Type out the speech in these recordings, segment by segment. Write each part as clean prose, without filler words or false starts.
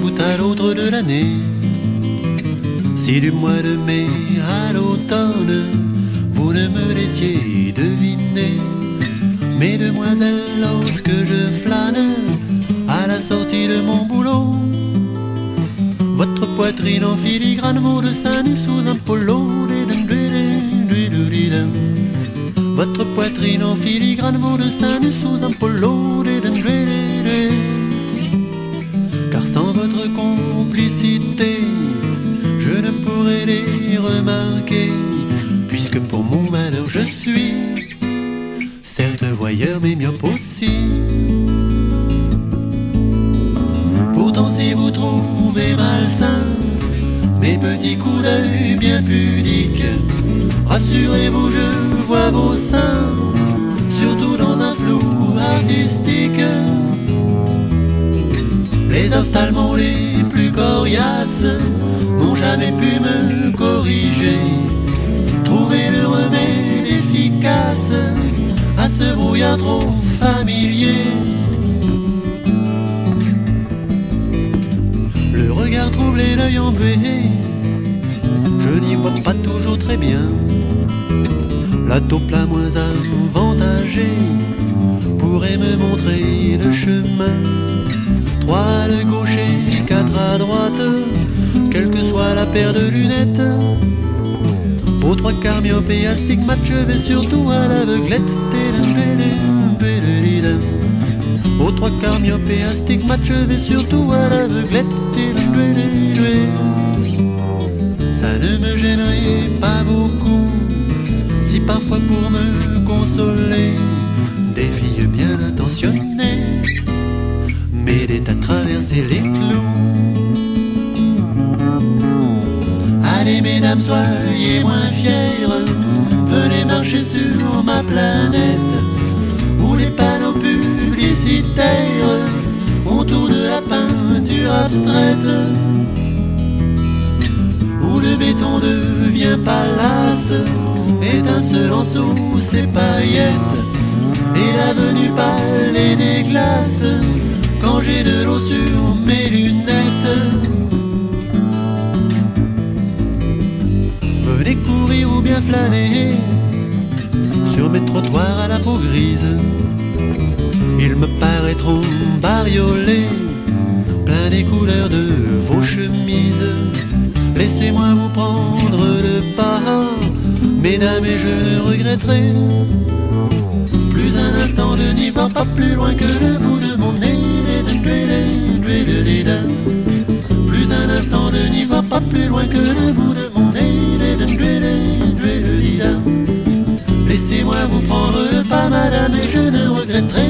bout à l'autre de l'année. Si du mois de mai à l'automne, vous ne me laissiez deviner, mesdemoiselles, lorsque je flâne à la sortie de mon boulot, votre poitrine en filigrane, vos deux seins nus sous un polo. Votre poitrine en filigrane, vos deux seins nus sous un polo. Car sans votre complicité, je ne pourrais les remarquer, puisque pour mon malheur je suis certes voyeur mais myope aussi. Pourtant si vous trouvez malsain mes petits coups d'œil bien pudiques, rassurez-vous, je vois vos seins, surtout dans un flou artistique. Les ophtalmos les plus coriaces n'ont jamais pu me corriger, trouver le remède efficace à ce brouillard trop familier. Le regard troublé, l'œil embué, je n'y vois pas toujours très bien. La taupe la moins avantagée pourrait me montrer le chemin. 3 à le gauche et 4 à droite, quelle que soit la paire de lunettes. Pour 3 quarts myope et astigmate, je vais surtout à l'aveuglette. Aux 3 quarts myope et astigmate, je vais surtout à l'aveuglette. Ça ne me gênerait pas beaucoup si parfois pour me consoler des filles bien intentionnées m'aidaient à traverser les clous. Allez mesdames, soyez moins fières, venez marcher sur ma planète, où les panneaux publicitaires autour de la peinture abstraite, où le béton devient palace, étincelant sous ses paillettes, et l'avenue pâle et des glaces quand j'ai de l'eau sur mes lunettes. Venez courir ou bien flâner sur mes trottoirs à la peau grise, ils me paraîtront bariolés, plein des couleurs de vos chemises. Laissez-moi vous prendre le pas, mesdames, et je ne regretterai plus un instant de n'y voir pas plus loin que le bout de mon nez. Plus un instant de n'y voir pas plus loin que le bout de mon nez. Laissez-moi vous prendre le pas, madame, et je ne regretterai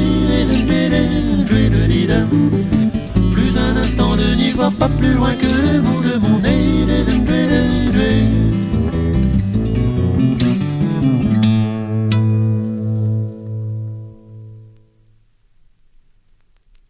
plus un instant de n'y voir pas plus loin que le bout de mon nez.